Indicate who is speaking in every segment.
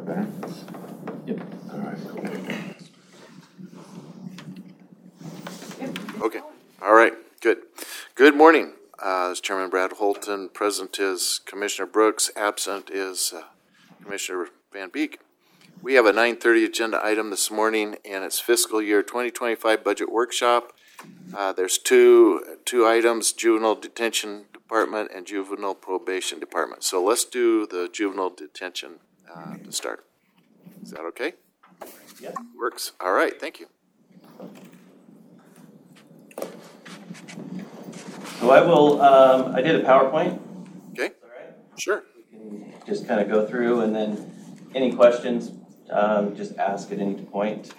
Speaker 1: that?
Speaker 2: Yep.
Speaker 1: All right, cool.
Speaker 3: Okay. All right. Good. Good morning. This is Chairman Brad Holton. Present is Commissioner Brooks. Absent is Commissioner Van Beek. We have a 9:30 agenda item this morning, and it's fiscal year 2025 budget workshop. There's two items: juvenile detention department and juvenile probation department. So let's do the juvenile detention to start. Is that okay?
Speaker 2: Yeah.
Speaker 3: Works. All right. Thank you.
Speaker 2: So I did a PowerPoint.
Speaker 3: Okay.
Speaker 2: All right.
Speaker 3: Sure.
Speaker 2: We can just kind of go through, and then any questions, just ask at any point.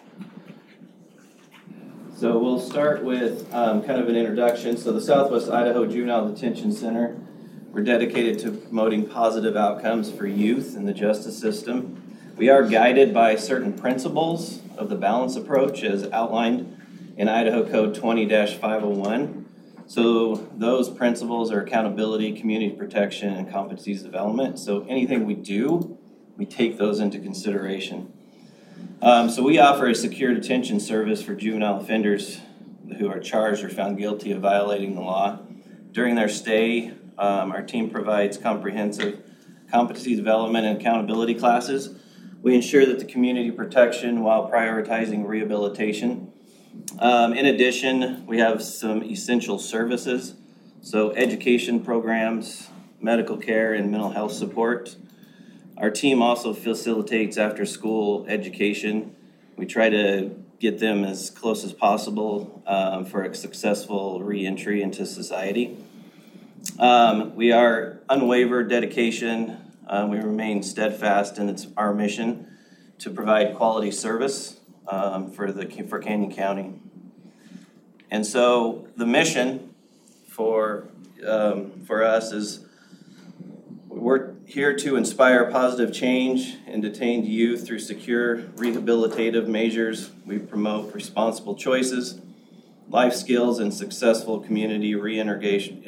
Speaker 2: So we'll start with kind of an introduction. So the Southwest Idaho Juvenile Detention Center, we're dedicated to promoting positive outcomes for youth in the justice system. We are guided by certain principles of the balance approach as outlined in Idaho Code 20-501. So those principles are accountability, community protection, and competencies development. So anything we do, we take those into consideration. So we offer a secure detention service for juvenile offenders who are charged or found guilty of violating the law. During their stay, our team provides comprehensive competency development and accountability classes. We ensure that the community protection while prioritizing rehabilitation. In addition, we have some essential services, so education programs, medical care, and mental health support. Our team also facilitates after-school education. We try to get them as close as possible for a successful re-entry into society. We are unwavered dedication. We remain steadfast in our mission to provide quality service for Canyon County. And so the mission for us is we're here to inspire positive change in detained youth through secure rehabilitative measures. We promote responsible choices, life skills, and successful community reintegration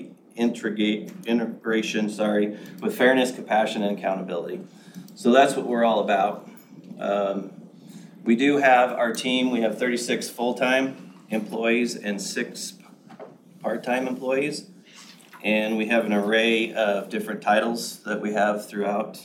Speaker 2: with fairness, compassion, and accountability. So that's what we're all about. We do have our team. We have 36 full-time employees and 6 part-time employees. And we have an array of different titles that we have throughout.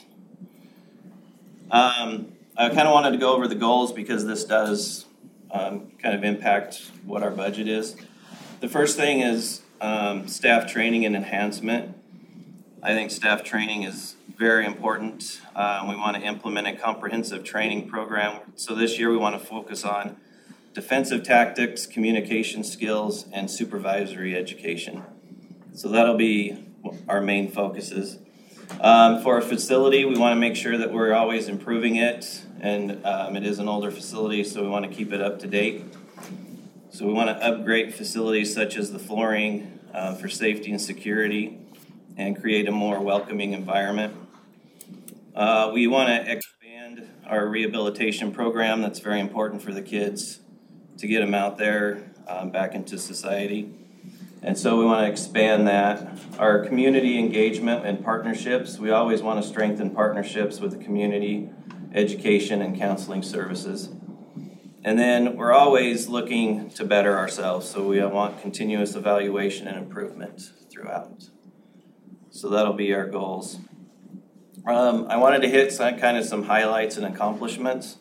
Speaker 2: I kind of wanted to go over the goals because this does kind of impact what our budget is. The first thing is staff training and enhancement. I think staff training is very important. We want to implement a comprehensive training program. So this year we want to focus on defensive tactics, communication skills, and supervisory education. So that'll be our main focuses. For our facility, we want to make sure that we're always improving it, and it is an older facility, so we want to keep it up to date. So we want to upgrade facilities such as the flooring for safety and security and create a more welcoming environment. We want to expand our rehabilitation program. That's very important for the kids to get them out there back into society. And so we want to expand that. Our community engagement and partnerships, we always want to strengthen partnerships with the community, education, and counseling services. And then we're always looking to better ourselves, so we want continuous evaluation and improvement throughout. So that'll be our goals. I wanted to hit some highlights and accomplishments.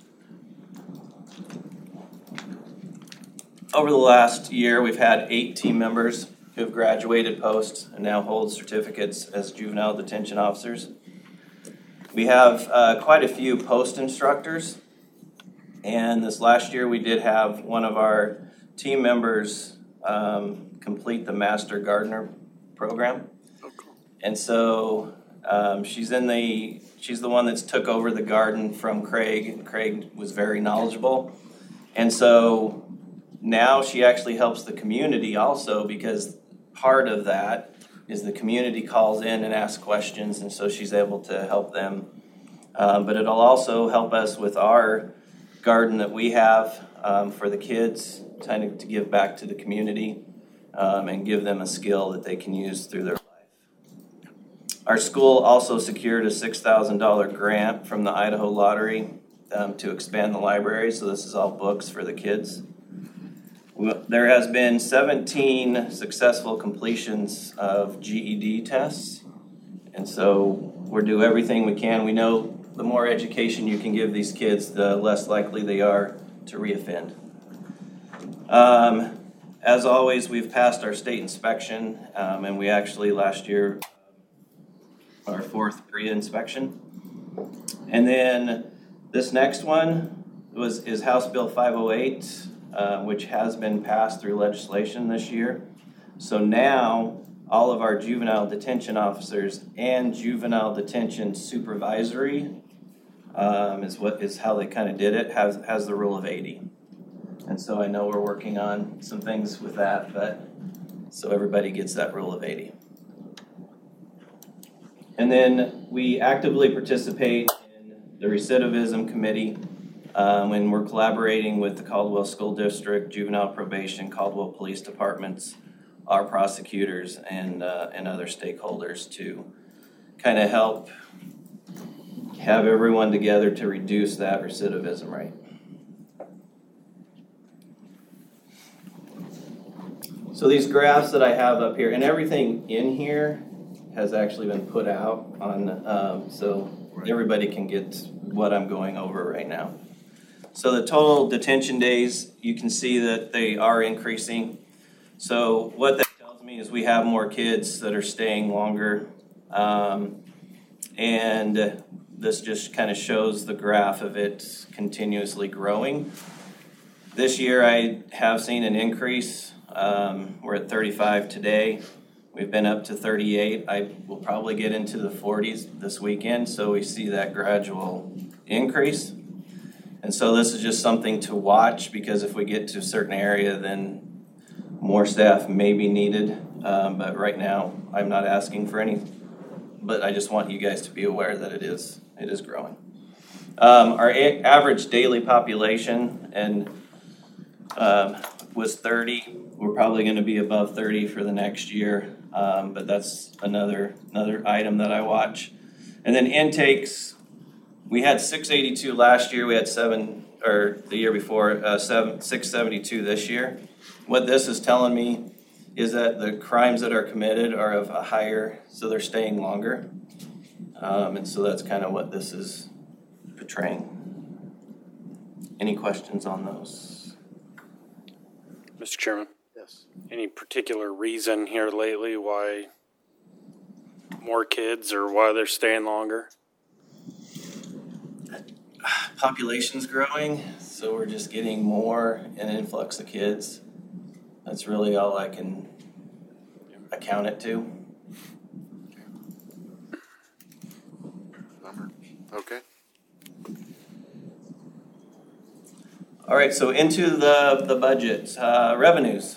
Speaker 2: Over the last year, we've had 8 team members who have graduated post and now hold certificates as juvenile detention officers. We have quite a few post instructors, and this last year we did have one of our team members complete the Master Gardener program. And so she's the one that's took over the garden from Craig, and Craig was very knowledgeable. And so now she actually helps the community also, because part of that is the community calls in and asks questions, and so she's able to help them. But it'll also help us with our garden that we have for the kids, kind of to give back to the community and give them a skill that they can use through their life. Our school also secured a $6,000 grant from the Idaho Lottery to expand the library, so this is all books for the kids. There has been 17 successful completions of GED tests, and so we'll do everything we can. We know the more education you can give these kids, the less likely they are to reoffend. As always, we've passed our state inspection, and we actually last year our 4th pre-inspection. And then this next one is House Bill 508, which has been passed through legislation this year. So now all of our juvenile detention officers and juvenile detention supervisory is how they kind of did it, has the rule of 80. And so I know we're working on some things with that, but so everybody gets that rule of 80. And then we actively participate in the recidivism committee when we're collaborating with the Caldwell School District, Juvenile Probation, Caldwell Police Departments, our prosecutors, and other stakeholders to kind of help have everyone together to reduce that recidivism rate. So these graphs that I have up here, and everything in here has actually been put out on, so everybody can get what I'm going over right now. So the total detention days, you can see that they are increasing. So what that tells me is we have more kids that are staying longer. And this just kind of shows the graph of it continuously growing. This year I have seen an increase. We're at 35 today. We've been up to 38. I will probably get into the 40s this weekend, so we see that gradual increase. And so this is just something to watch, because if we get to a certain area, then more staff may be needed. But right now, I'm not asking for any. But I just want you guys to be aware that it is growing. Our average daily population was 30. We're probably going to be above 30 for the next year, but that's another item that I watch. And then intakes, we had 682 last year. We had the year before, 672 this year. What this is telling me is that the crimes that are committed are of a higher, so they're staying longer. And so that's kind of what this is portraying. Any questions on those?
Speaker 1: Mr. Chairman?
Speaker 3: Yes.
Speaker 1: Any particular reason here lately why more kids or why they're staying longer?
Speaker 2: Population's growing, so we're just getting more an influx of kids. That's really all I can account it to.
Speaker 3: Okay.
Speaker 2: All right, so into the budget. Revenues.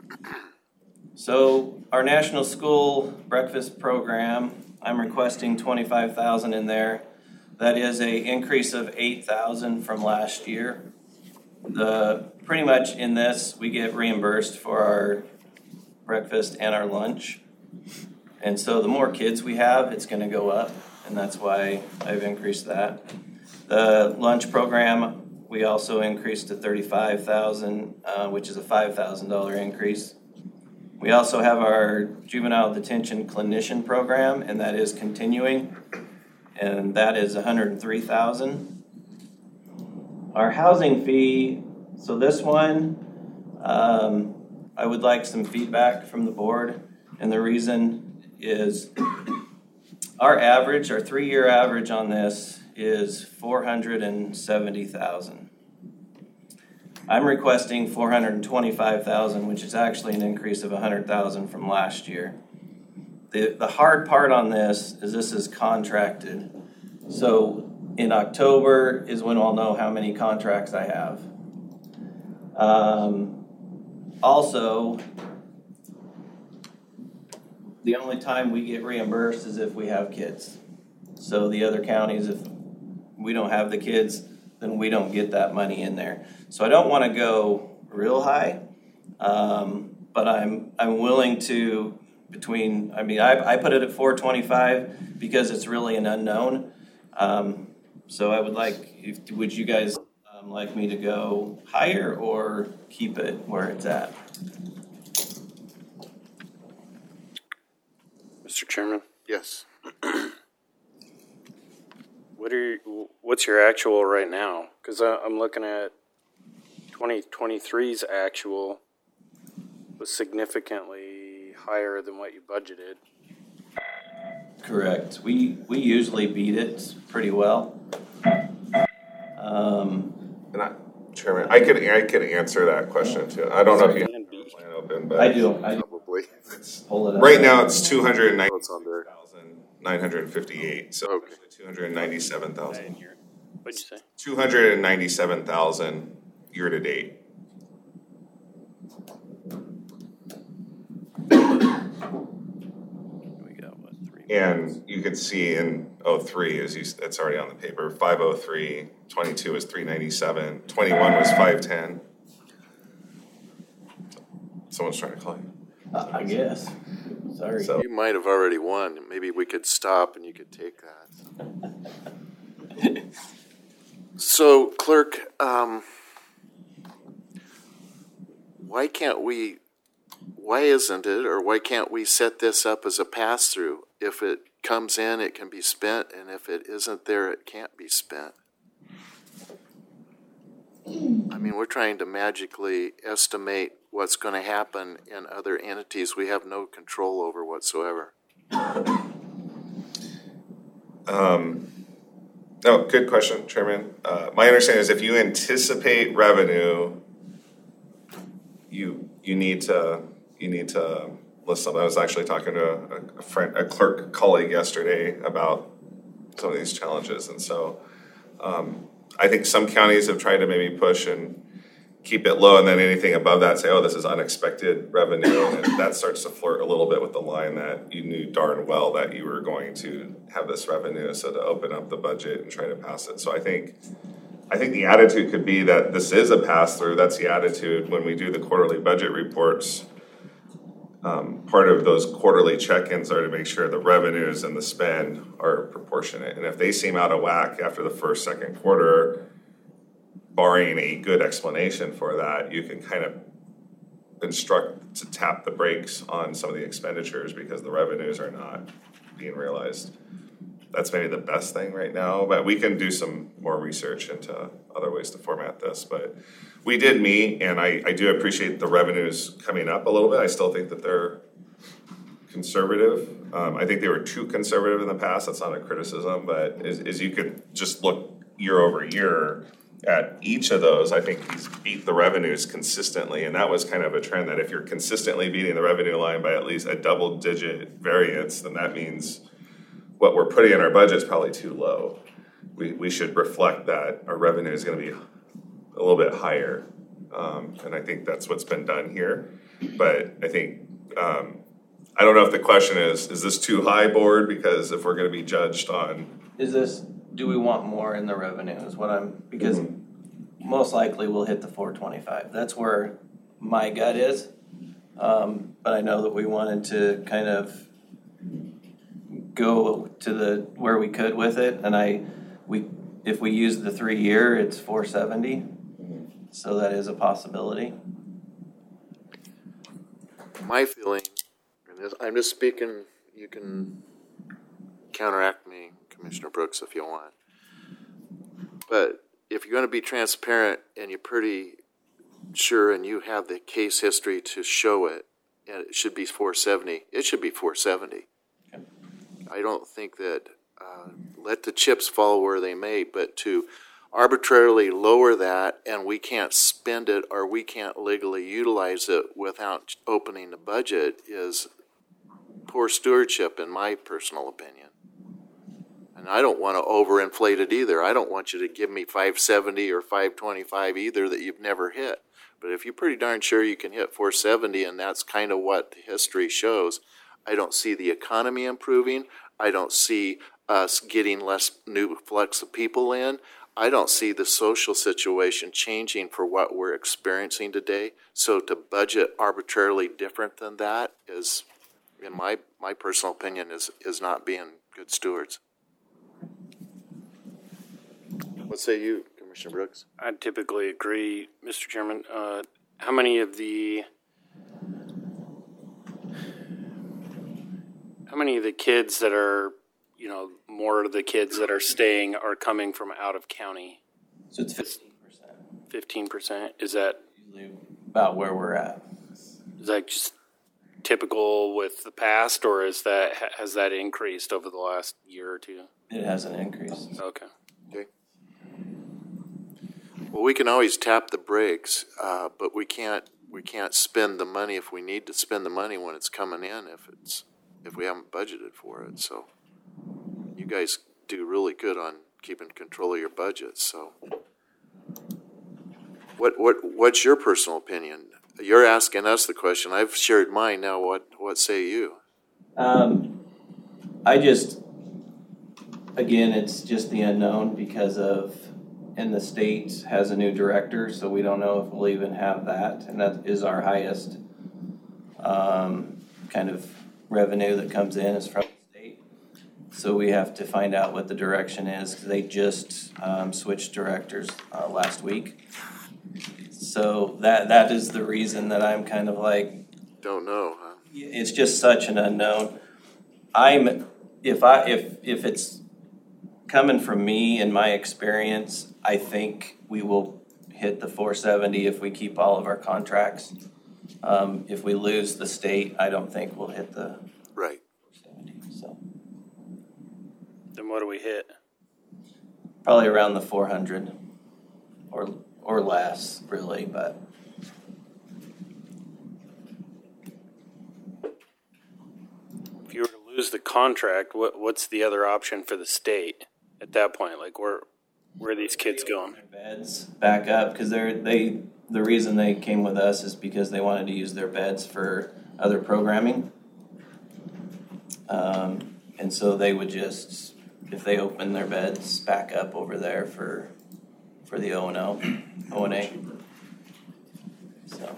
Speaker 2: So our National School Breakfast Program, I'm requesting $25,000 in there. That is an increase of $8,000 from last year. Pretty much in this, we get reimbursed for our breakfast and our lunch. And so the more kids we have, it's going to go up, and that's why I've increased that. The lunch program, we also increased to $35,000, which is a $5,000 increase. We also have our juvenile detention clinician program, and that is continuing, and that is $103,000. Our housing fee, so this one, I would like some feedback from the board, and the reason is our 3-year average on this is $470,000. I'm requesting $425,000, which is actually an increase of $100,000 from last year. The hard part on this is contracted. So in October is when I'll know how many contracts I have. Also, the only time we get reimbursed is if we have kids. So the other counties, if we don't have the kids, then we don't get that money in there. So I don't want to go real high, but I'm willing to between, I mean, I put it at 425 because it's really an unknown. So I would like, would you guys like me to go higher or keep it where it's at?
Speaker 1: Mr. Chairman,
Speaker 3: Yes.
Speaker 1: what's your actual right now? Because I'm looking at 2023's actual was significantly higher than what you budgeted.
Speaker 2: Correct. We usually beat it pretty well.
Speaker 4: And Chairman, I could answer that question too. I don't know if you have
Speaker 1: And
Speaker 4: the
Speaker 1: B.
Speaker 4: plan open, but
Speaker 2: I do.
Speaker 3: Probably.
Speaker 2: Pull it up.
Speaker 4: right now it's 290,958.
Speaker 3: What's under?
Speaker 4: So
Speaker 3: Okay.
Speaker 4: actually 297,000.
Speaker 1: What'd you say?
Speaker 4: 297,000 year to date.
Speaker 1: We got what, 3?
Speaker 4: And you could see in 03, it's already on the paper, 503, 22 was 397, 21 was 510. Someone's trying to call you.
Speaker 2: I guess. Sorry.
Speaker 4: So
Speaker 3: You might have already won. Maybe we could stop and you could take that. So, clerk, why isn't it, or why can't we set this up as a pass-through? If it comes in, it can be spent, and if it isn't there, it can't be spent. I mean, we're trying to magically estimate what's going to happen in other entities we have no control over whatsoever.
Speaker 4: No, good question, Chairman. My understanding is if you anticipate revenue, you need to list something. I was actually talking to a clerk colleague yesterday about some of these challenges, and so I think some counties have tried to maybe push and keep it low, and then anything above that say, oh, this is unexpected revenue, and that starts to flirt a little bit with the line that you knew darn well that you were going to have this revenue, so to open up the budget and try to pass it. So I think the attitude could be that this is a pass-through. That's the attitude when we do the quarterly budget reports. Part of those quarterly check-ins are to make sure the revenues and the spend are proportionate. And if they seem out of whack after the first, second quarter, barring a good explanation for that, you can kind of instruct to tap the brakes on some of the expenditures because the revenues are not being realized. That's maybe the best thing right now, but we can do some more research into other ways to format this. But we did meet, and I do appreciate the revenues coming up a little bit. I still think that they're conservative. I think they were too conservative in the past. That's not a criticism, but as you could just look year over year at each of those, I think he's beat the revenues consistently, and that was kind of a trend that if you're consistently beating the revenue line by at least a double-digit variance, then that means what we're putting in our budget is probably too low. We should reflect that our revenue is going to be a little bit higher, and I think that's what's been done here. But I think I don't know if the question is this too high, board? Because if we're going to be judged on
Speaker 2: Do we want more in the revenue is what because most likely we'll hit the 425. That's where my gut is. But I know that we wanted to kind of go to where we could with it. And if we use the 3 year, it's 470. So that is a possibility.
Speaker 3: My feeling, and I'm just speaking, you can counteract me, Commissioner Brooks, if you want. But if you're going to be transparent and you're pretty sure and you have the case history to show it, and it should be 470, it should be 470.
Speaker 2: Okay.
Speaker 3: I don't think that let the chips fall where they may, but to arbitrarily lower that and we can't spend it or we can't legally utilize it without opening the budget is poor stewardship in my personal opinion. And I don't want to overinflate it either. I don't want you to give me 570 or 525 either that you've never hit. But if you're pretty darn sure you can hit 470 and that's kind of what the history shows, I don't see the economy improving. I don't see us getting less new flux of people in. I don't see the social situation changing for what we're experiencing today. So to budget arbitrarily different than that is in my personal opinion, is not being good stewards. What say you, Commissioner Brooks?
Speaker 1: I typically agree, Mr. Chairman. How many of the kids that are, more of the kids that are staying are coming from out of county?
Speaker 2: So it's 15%.
Speaker 1: 15%? Is that
Speaker 2: Usually about where we're at.
Speaker 1: just typical with the past, or has that increased over the last year or two?
Speaker 2: It hasn't increased.
Speaker 1: Okay.
Speaker 3: Okay. Well, we can always tap the brakes, but we can't spend the money if we need to spend the money when it's coming in if we haven't budgeted for it. So you guys do really good on keeping control of your budget. So what's your personal opinion? You're asking us the question. I've shared mine. Now what say you?
Speaker 2: It's just the unknown because and the state has a new director, so we don't know if we'll even have that, and that is our highest kind of revenue that comes in is from the state. So we have to find out what the direction is, because they just switched directors last week. So that is the reason that I'm kind of like,
Speaker 3: Don't know, huh?
Speaker 2: it's just such an unknown. If it's coming from me and my experience, I think we will hit the 470 if we keep all of our contracts. If we lose the state, I don't think we'll hit the
Speaker 3: Right.
Speaker 2: 470. So
Speaker 1: Then what do we hit?
Speaker 2: probably around the 400 or less, really, but.
Speaker 1: If you were to lose the contract, what's the other option for the state at that point? Like, where are these kids going?
Speaker 2: Their beds back up, because the reason they came with us is because they wanted to use their beds for other programming. And so they would just, if they open their beds back up over there for the O&A. So.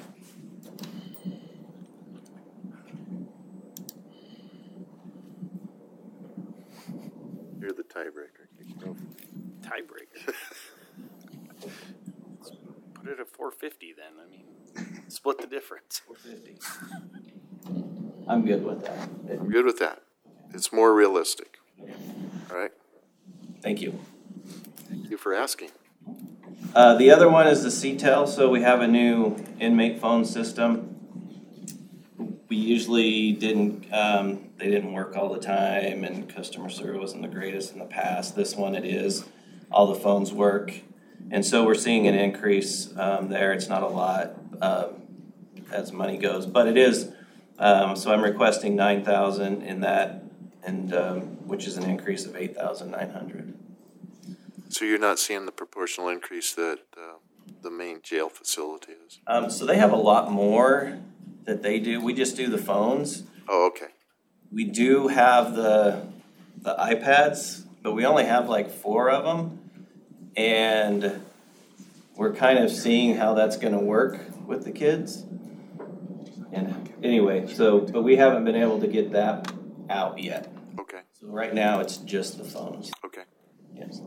Speaker 3: You're the tiebreaker.
Speaker 1: Tiebreaker. Put it at 450 then. I mean, split the difference.
Speaker 2: 450. I'm good with that.
Speaker 3: I'm good with that. It's more realistic. All right.
Speaker 2: Thank you.
Speaker 3: Thank you for asking.
Speaker 2: The other one is the CTEL. So we have a new inmate phone system. We usually didn't, they didn't work all the time, and customer service wasn't the greatest in the past. This one it is. All the phones work. And so we're seeing an increase there. It's not a lot as money goes, but it is. So I'm requesting $9,000 in that, and which is an increase of $8,900.
Speaker 3: So you're not seeing the proportional increase that the main jail facility is?
Speaker 2: So they have a lot more that they do. We just do the phones.
Speaker 3: Oh, okay.
Speaker 2: We do have the iPads, but we only have like 4 of them. And we're kind of seeing how that's going to work with the kids. And anyway, but we haven't been able to get that out yet.
Speaker 3: Okay.
Speaker 2: So right now it's just the phones.
Speaker 3: Okay.
Speaker 2: Yes.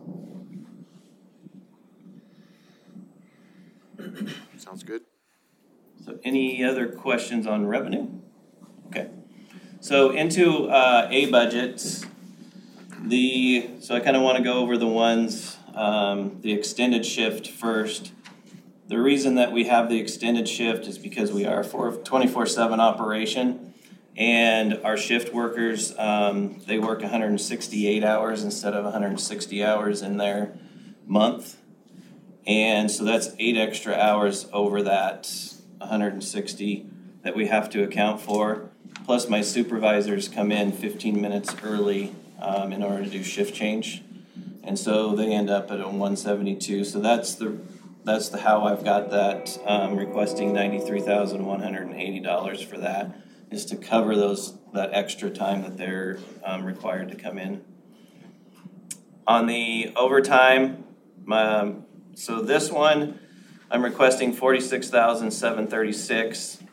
Speaker 3: Sounds good.
Speaker 2: So any other questions on revenue? Okay. So into A budgets, so I kind of want to go over the ones, the extended shift first. The reason that we have the extended shift is because we are a 24/7 operation, and our shift workers, they work 168 hours instead of 160 hours in their month. And so that's 8 extra hours over that 160 that we have to account for. Plus my supervisors come in 15 minutes early in order to do shift change. And so they end up at a 172. So that's how I've got that, requesting $93,180 for that, is to cover that extra time that they're required to come in. On the overtime, so this one, I'm requesting $46,736.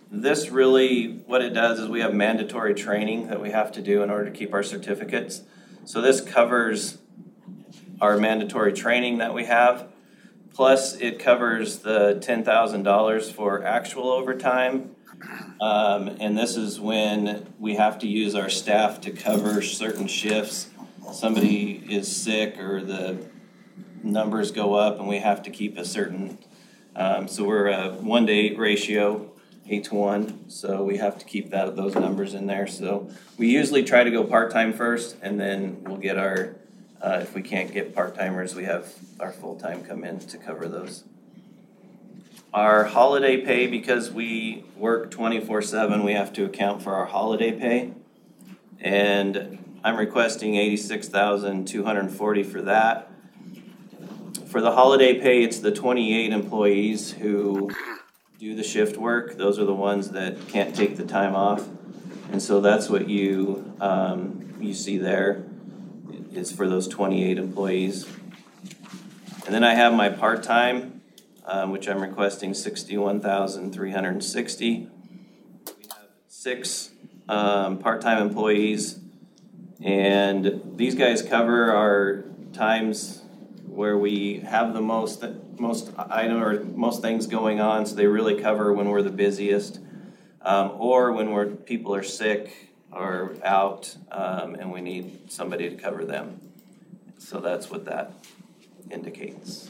Speaker 2: this really, what it does is we have mandatory training that we have to do in order to keep our certificates. So this covers our mandatory training that we have. Plus, it covers the $10,000 for actual overtime. And this is when we have to use our staff to cover certain shifts. Somebody is sick or the numbers go up and we have to keep a certain, so we're a 1-to-8 ratio, 8-to-1. So we have to keep those numbers in there. So we usually try to go part-time first, and then we'll get our, if we can't get part-timers, we have our full-time come in to cover those. Our holiday pay, because we work 24/7, we have to account for our holiday pay. And I'm requesting $86,240 for that. For the holiday pay, it's the 28 employees who do the shift work. Those are the ones that can't take the time off. And so that's what you see there is for those 28 employees. And then I have my part-time, which I'm requesting $61,360. We have 6 part-time employees, and these guys cover our times where we have the most item or most things going on. So they really cover when we're the busiest, or when people are sick or out, and we need somebody to cover them. So that's what that indicates.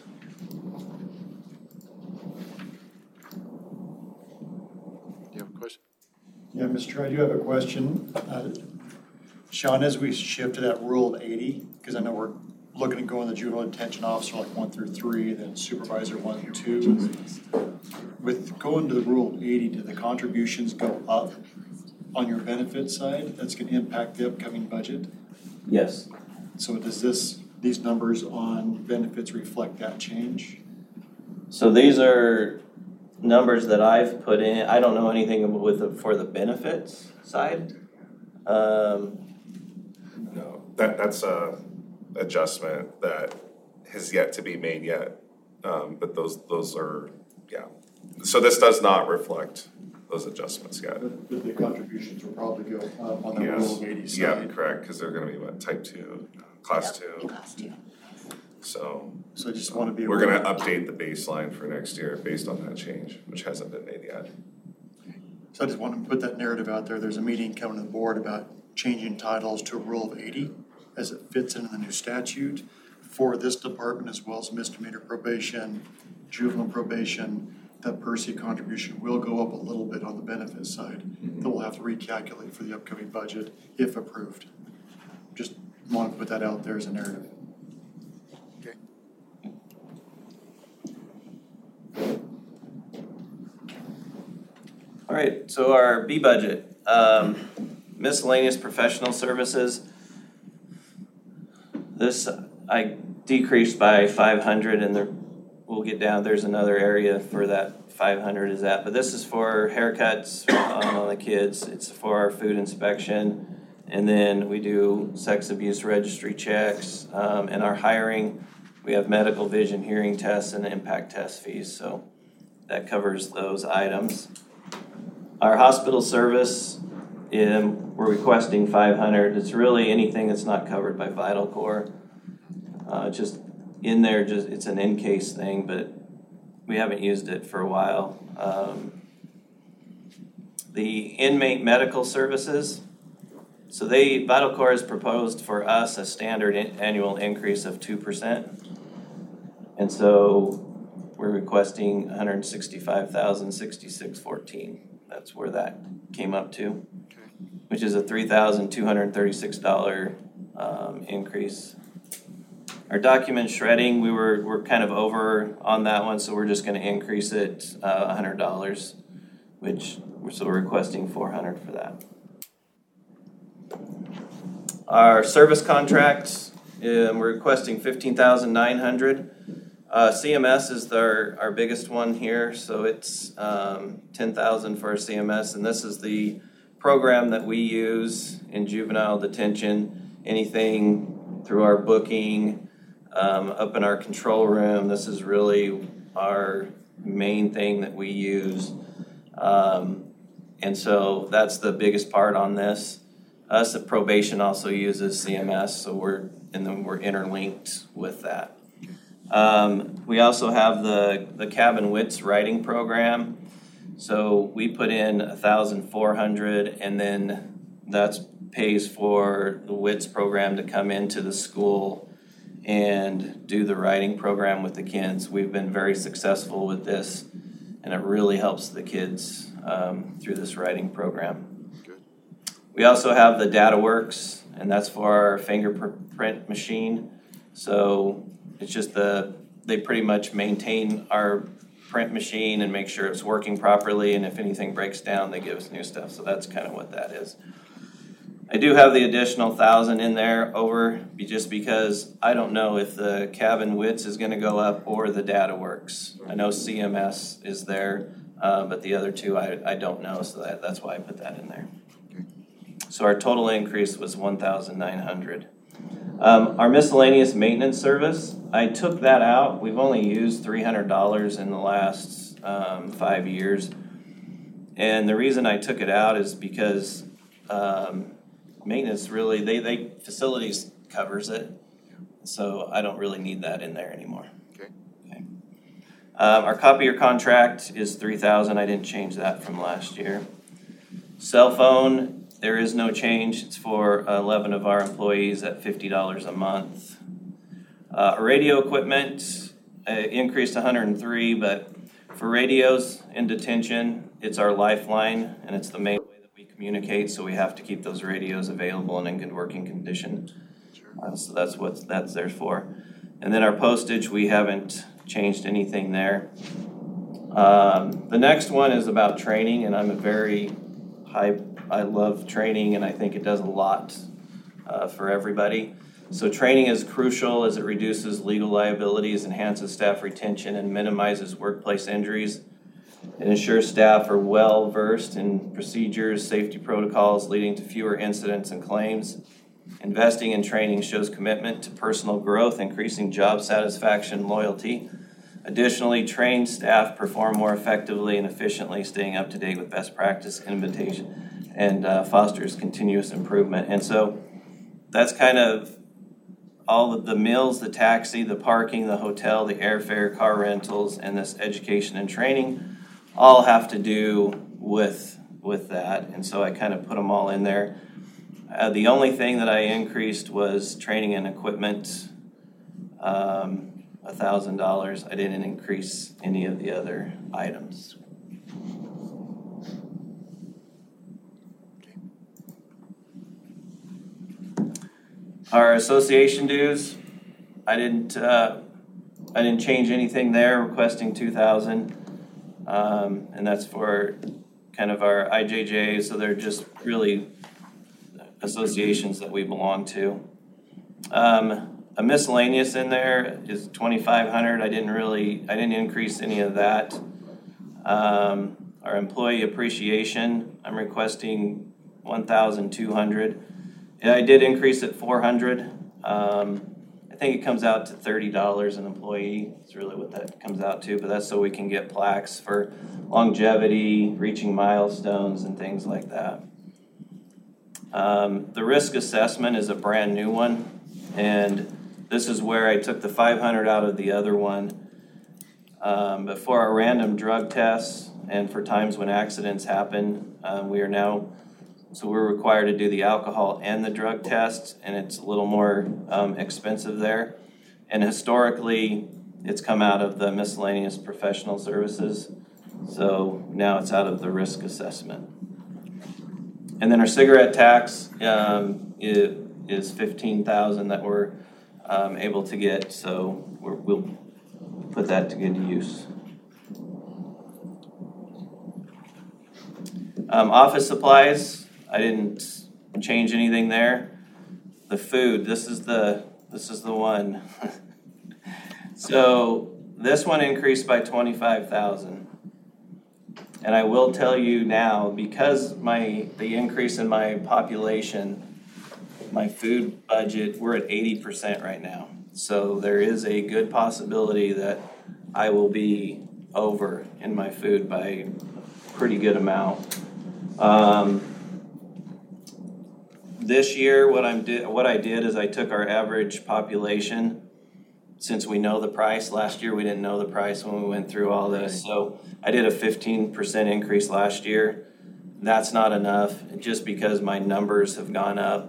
Speaker 3: You have a question?
Speaker 5: Yeah, Mr. I do have a question. Sean, as we shift to that rule of 80, because I know we're looking at going the juvenile detention officer like 1 through 3, then supervisor 1 and 2. With going to the rule of 80, do the contributions go up on your benefit side? That's going to impact the upcoming budget.
Speaker 2: Yes.
Speaker 5: So does these numbers on benefits reflect that change?
Speaker 2: So these are numbers that I've put in. I don't know anything for the benefits side.
Speaker 4: No, that's a adjustment that has yet to be made yet. But those are, yeah. So this does not reflect those adjustments yet.
Speaker 5: But the contributions will probably go up on the
Speaker 4: Yes.
Speaker 5: rule of 80 side.
Speaker 4: Yeah, correct, because they're going to be type 2, class 2.
Speaker 6: Class 2.
Speaker 4: So
Speaker 5: So I just want to be
Speaker 4: we're
Speaker 5: aware.
Speaker 4: going to update the baseline for next year based on that change, which hasn't been made yet.
Speaker 5: So I just want to put that narrative out there. There's a meeting coming to the board about changing titles to a rule of 80 as it fits into the new statute for this department, as well as misdemeanor probation, juvenile probation. That per se contribution will go up a little bit on the benefit side. That we'll have to recalculate for the upcoming budget if approved. Just want to put that out there as a narrative.
Speaker 3: Okay.
Speaker 2: All right, so our B budget, miscellaneous professional services. This I decreased by 500, and we'll get down. There's another area for that 500 is that, but this is for haircuts on the kids. It's for our food inspection, and then we do sex abuse registry checks, and our hiring. We have medical, vision, hearing tests, and impact test fees. So that covers those items. Our hospital service, we're requesting 500. It's really anything that's not covered by Vital Core. Just in there, it's an in-case thing, but we haven't used it for a while. The inmate medical services. So Vital Core has proposed for us a standard annual increase of 2%. And so we're requesting $165,066.14. That's where that came up to, which is a $3,236 increase. Our document shredding, we're kind of over on that one, so we're just going to increase it $100, so we're requesting $400 for that. Our service contracts, we're requesting $15,900. CMS is our biggest one here, so it's $10,000 for our CMS, and this is the program that we use in juvenile detention. Anything through our booking, up in our control room. This is really our main thing that we use. And so that's the biggest part on this. Us at probation also uses CMS, so we're interlinked with that. We also have the cabin wits writing program. So we put in $1,400, and then that pays for the wits program to come into the school and do the writing program with the kids. We've been very successful with this, and it really helps the kids through this writing program.
Speaker 3: Good.
Speaker 2: We also have the DataWorks, and that's for our fingerprint machine. So it's just they pretty much maintain our print machine and make sure it's working properly, and if anything breaks down, they give us new stuff. So that's kind of what that is. I do have the additional 1,000 in there just because I don't know if the cabin wits is going to go up or the DataWorks. I know CMS is there, but the other two I don't know, so that's why I put that in there. So our total increase was 1,900. Our miscellaneous maintenance service, I took that out. We've only used $300 in the last 5 years. And the reason I took it out is because maintenance really, they facilities covers it. So I don't really need that in there anymore.
Speaker 3: Okay.
Speaker 2: Our copier contract is $3,000. I didn't change that from last year. Cell phone, there is no change. It's for 11 of our employees at $50 a month. Radio equipment increased 103, but for radios in detention, it's our lifeline, and it's the main way that we communicate, so we have to keep those radios available and in good working condition. So that's what that's there for. And then our postage, we haven't changed anything there. The next one is about training, and I love training, and I think it does a lot for everybody. So training is crucial as it reduces legal liabilities, enhances staff retention, and minimizes workplace injuries. It ensures staff are well versed in procedures, safety protocols, leading to fewer incidents and claims. Investing in training shows commitment to personal growth, increasing job satisfaction, loyalty. Additionally, trained staff perform more effectively and efficiently, staying up to date with best practice implementation, and fosters continuous improvement. And so that's kind of all of the meals, the taxi, the parking, the hotel, the airfare, car rentals, and this education and training all have to do with that. And so I kind of put them all in there. The only thing that I increased was training and equipment, $1,000. I didn't increase any of the other items. Our association dues, I didn't change anything there. Requesting $2,000, and that's for kind of our IJJ. So they're just really associations that we belong to. A miscellaneous in there is $2,500. I didn't increase any of that. Our employee appreciation, I'm requesting $1,200. Yeah, I did increase it $400. I think it comes out to $30 an employee. That's really what that comes out to, but that's so we can get plaques for longevity, reaching milestones, and things like that. The risk assessment is a brand new one, and this is where I took the $500 out of the other one. But for our random drug tests and for times when accidents happen, we're required to do the alcohol and the drug tests, and it's a little more expensive there. And historically, it's come out of the miscellaneous professional services, so now it's out of the risk assessment. And then our cigarette tax is $15,000 that we're able to get, so we'll put that to good use. Office supplies, I didn't change anything there. The food, this is the one. So this one increased by $25,000. And I will tell you now, because the increase in my population, my food budget, we're at 80% right now. So there is a good possibility that I will be over in my food by a pretty good amount. This year, what I did is I took our average population, since we know the price. Last year, we didn't know the price when we went through all this. So I did a 15% increase last year. That's not enough, just because my numbers have gone up.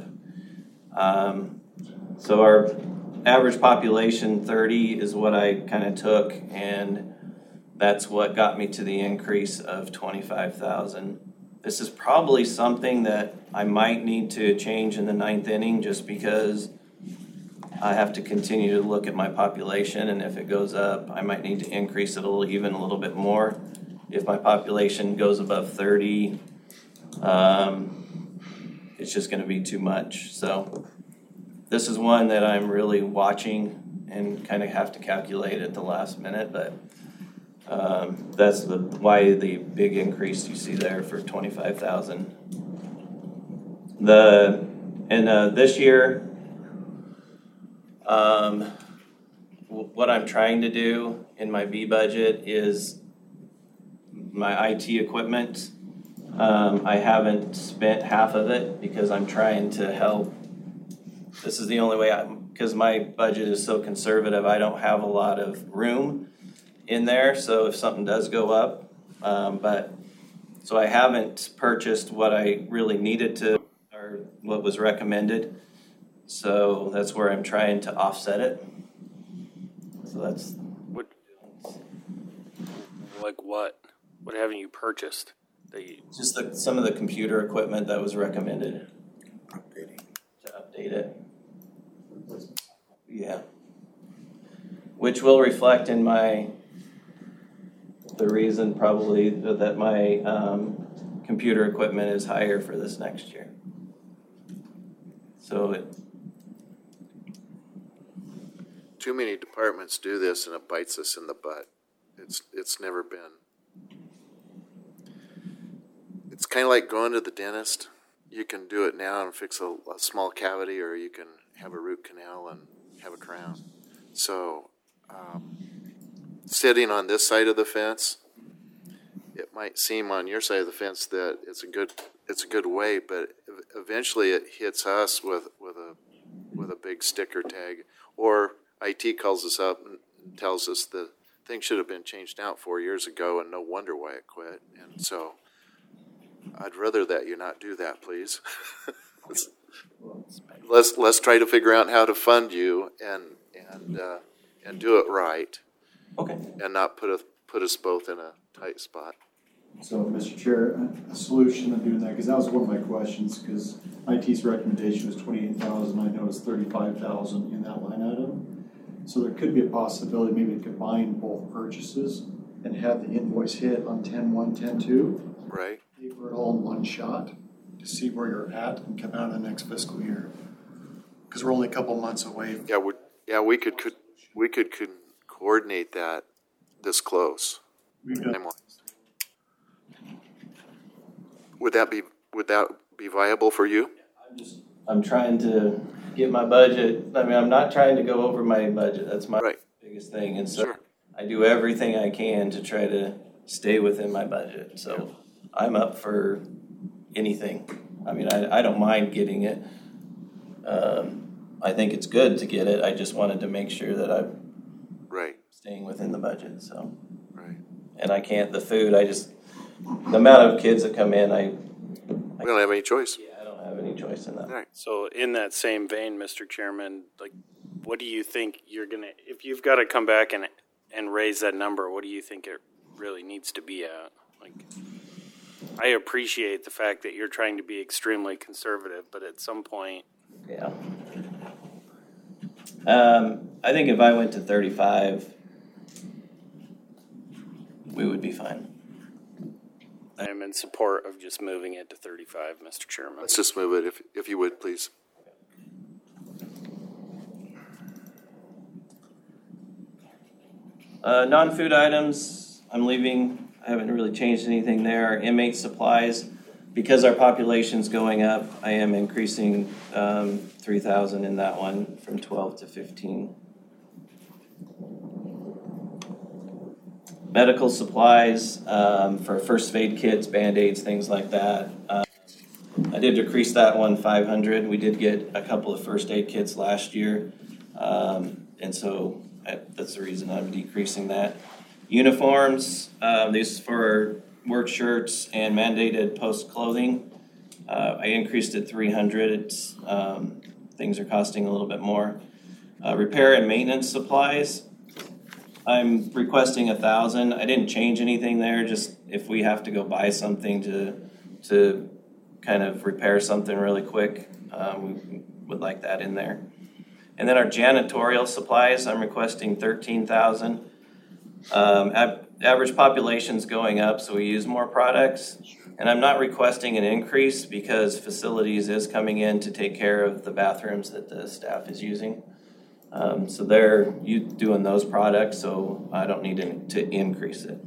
Speaker 2: So our average population 30 is what I kind of took, and that's what got me to the increase of 25,000. This is probably something that I might need to change in the 9th inning, just because I have to continue to look at my population, and if it goes up, I might need to increase it a little bit more. If my population goes above 30, it's just going to be too much. So this is one that I'm really watching and kind of have to calculate at the last minute, but that's why the big increase you see there for 25,000. This year, what I'm trying to do in my B budget is my IT equipment. I haven't spent half of it because I'm trying to help. This is the only way, because my budget is so conservative, I don't have a lot of room in there. So if something does go up, so I haven't purchased what I really needed to, or what was recommended. So that's where I'm trying to offset it. So that's
Speaker 1: what haven't you purchased?
Speaker 2: just some of the computer equipment that was recommended. To update it. Yeah. Which will reflect in the reason probably that my computer equipment is higher for this next year. So
Speaker 3: Too many departments do this, and it bites us in the butt. It's never been. It's kind of like going to the dentist. You can do it now and fix a small cavity, or you can have a root canal and have a crown. So, sitting on this side of the fence, it might seem on your side of the fence that it's a good way, but eventually it hits us with a big sticker tag, or IT calls us up and tells us the thing should have been changed out 4 years ago, and no wonder why it quit. And so, I'd rather that you not do that, please. Let's try to figure out how to fund you and do it right.
Speaker 2: okay.
Speaker 3: And not put us both in a tight spot.
Speaker 5: So, Mr. Chair, a solution of doing that, because that was one of my questions, because IT's recommendation was 28,000, I noticed 35,000 in that line item. So there could be a possibility maybe to combine both purchases and have the invoice hit on 10/1, 10/2.
Speaker 3: Right.
Speaker 5: Pay for it all in one shot to see where you're at and come out of the next fiscal year. Because we're only a couple months away.
Speaker 3: We could coordinate that this close.
Speaker 5: We've done.
Speaker 3: Would that be viable for you?
Speaker 2: I'm trying to get my budget. I mean, I'm not trying to go over my budget. That's my biggest thing. And so
Speaker 3: Sure.
Speaker 2: I do everything I can to try to stay within my budget. So I'm up for anything. I mean, I don't mind getting it. I think it's good to get it. I just wanted to make sure that I'm staying within the budget. So, and I can't, the food, the amount of kids that come in,
Speaker 3: we don't have any choice.
Speaker 2: I don't have any choice in that.
Speaker 3: All right.
Speaker 1: So in that same vein, Mr. Chairman, what do you think if you've got to come back and raise that number, what do you think it really needs to be at? I appreciate the fact that you're trying to be extremely conservative, but at some point.
Speaker 2: Yeah. I think if I went to 35, we would be fine.
Speaker 1: I am in support of just moving it to 35, Mr. Chairman.
Speaker 3: Let's just move it, if you would, please.
Speaker 2: Non-food items, I'm leaving. I haven't really changed anything there. Inmate supplies, because our population's going up, I am increasing 3,000 in that one from 12 to 15. Medical supplies for first aid kits, Band-Aids, things like that. I did decrease that one 500. We did get a couple of first aid kits last year, and so that's the reason I'm decreasing that. Uniforms, these for work shirts and mandated post clothing. I increased it 300. It's things are costing a little bit more. Repair and maintenance supplies, I'm requesting 1,000. I didn't change anything there. Just if we have to go buy something to kind of repair something really quick, we would like that in there. And then our janitorial supplies, I'm requesting 13,000. Average population's going up, so we use more products. And I'm not requesting an increase because facilities is coming in to take care of the bathrooms that the staff is using. So they're doing those products, so I don't need to increase it.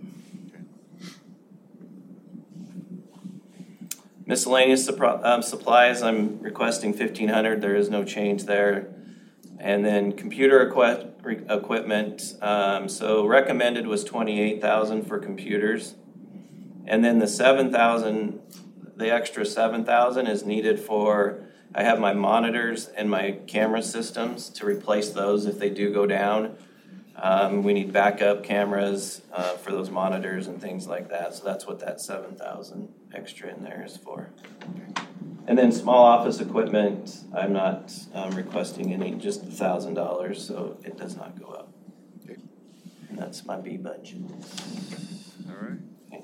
Speaker 2: Miscellaneous supplies, I'm requesting 1,500. There is no change there. And then computer equipment, so recommended was 28,000 for computers. And then the 7,000, the extra 7,000 is needed for, I have my monitors and my camera systems to replace those if they do go down. We need backup cameras for those monitors and things like that. So that's what that 7,000 extra in there is for. And then small office equipment, I'm not requesting any, just $1,000, so it does not go up.
Speaker 3: Okay.
Speaker 2: And that's my B budget.
Speaker 3: All right.
Speaker 2: Okay.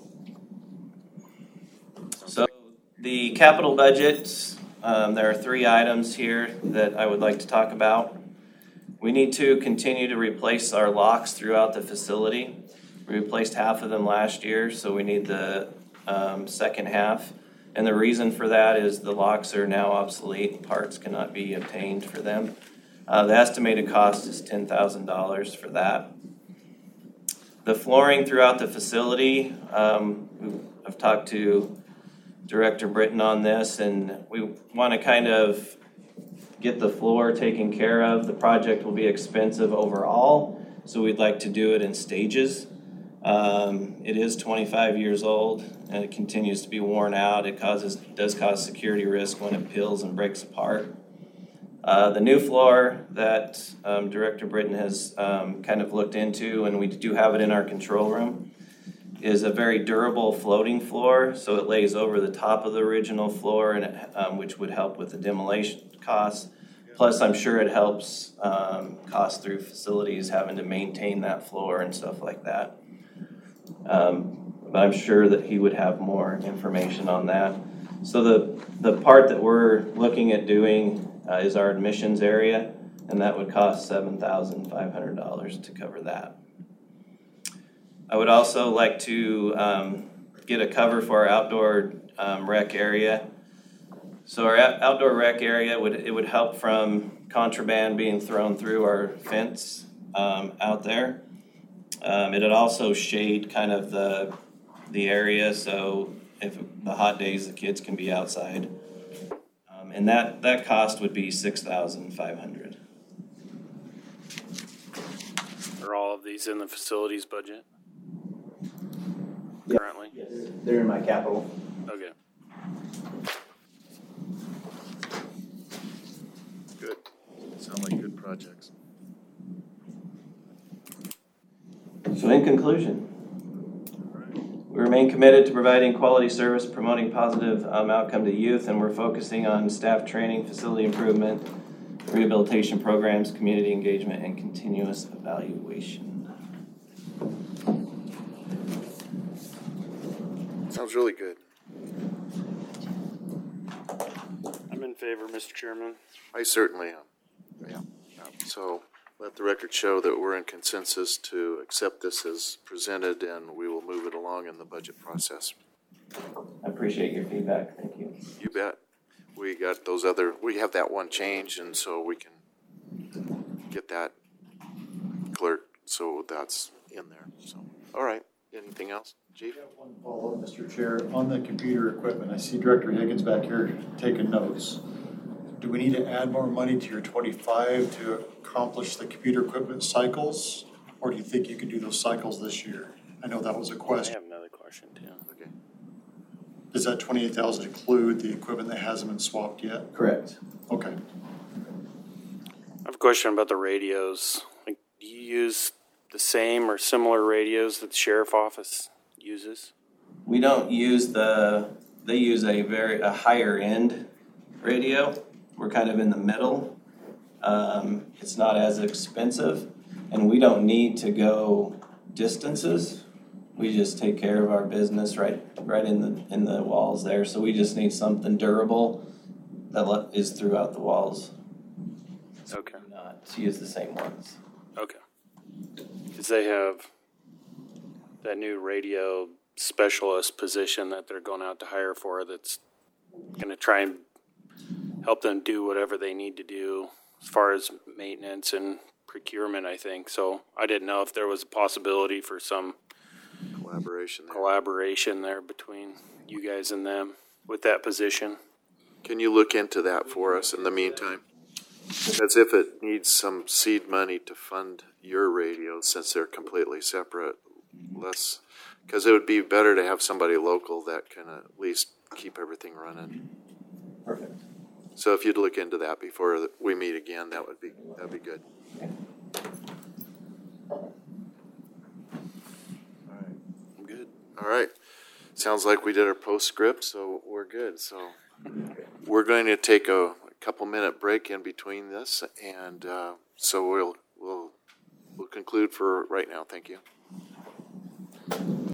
Speaker 2: So the capital budget, there are 3 items here that I would like to talk about. We need to continue to replace our locks throughout the facility. We replaced half of them last year, so we need the second half. And the reason for that is the locks are now obsolete. Parts cannot be obtained for them. The estimated cost is $10,000 for that. The flooring throughout the facility, I've talked to Director Britton on this, and we want to kind of get the floor taken care of. The project will be expensive overall, so we'd like to do it in stages. It is 25 years old, and it continues to be worn out. It does cause security risk when it peels and breaks apart. The new floor that Director Britton has kind of looked into, and we do have it in our control room, is a very durable floating floor, so it lays over the top of the original floor, and which would help with the demolition costs. Plus, I'm sure it helps cost through facilities having to maintain that floor and stuff like that. But I'm sure that he would have more information on that. So the part that we're looking at doing is our admissions area, and that would cost $7,500 to cover that. I would also like to get a cover for our outdoor rec area. So our outdoor rec area would help from contraband being thrown through our fence out there. It'd also shade kind of the area, so if the hot days the kids can be outside. And that cost would be $6,500.
Speaker 1: Are all of these in the facilities budget? Currently?
Speaker 2: Yes, they're in my capital.
Speaker 1: Okay.
Speaker 3: Good. Sound like good projects.
Speaker 2: So in conclusion, we remain committed to providing quality service, promoting positive outcome to youth, and we're focusing on staff training, facility improvement, rehabilitation programs, community engagement, and continuous evaluation.
Speaker 3: Sounds really good.
Speaker 1: I'm in favor, Mr. Chairman.
Speaker 3: I certainly am. Yeah. So let the record show that we're in consensus to accept this as presented, and we will move it along in the budget process.
Speaker 2: I appreciate your feedback. Thank you.
Speaker 3: You bet. We have that one change, and so we can get that clerk, so that's in there. So, all right. Anything else, Chief?
Speaker 5: One follow-up, Mr. Chair. On the computer equipment, I see Director Higgins back here taking notes. Do we need to add more money to your 25 to accomplish the computer equipment cycles? Or do you think you could do those cycles this year? I know that was a
Speaker 1: I
Speaker 5: question.
Speaker 1: have another question too.
Speaker 3: Okay.
Speaker 5: Does that 28,000 include the equipment that hasn't been swapped yet?
Speaker 2: Correct.
Speaker 5: Okay.
Speaker 1: I have a question about the radios. Like, do you use the same or similar radios that the sheriff office uses?
Speaker 2: We don't use they use a higher end radio. We're kind of in the middle. It's not as expensive, and we don't need to go distances. We just take care of our business right in the walls there. So we just need something durable that is throughout the walls.
Speaker 1: Okay.
Speaker 2: Not to use the same ones.
Speaker 1: Okay. Because they have that new radio specialist position that they're going out to hire for that's going to try and help them do whatever they need to do as far as maintenance and procurement, I think. So I didn't know if there was a possibility for some collaboration there between you guys and them with that position.
Speaker 3: Can you look into that for us in the meantime? Because if it needs some seed money to fund your radios, since they're completely separate, because it would be better to have somebody local that can at least keep everything running.
Speaker 2: Perfect.
Speaker 3: So if you'd look into that before we meet again, that'd be good.
Speaker 1: I'm good.
Speaker 3: All right. Sounds like we did our postscript, so we're good. So we're going to take a couple minute break in between this, and so we'll conclude for right now. Thank you.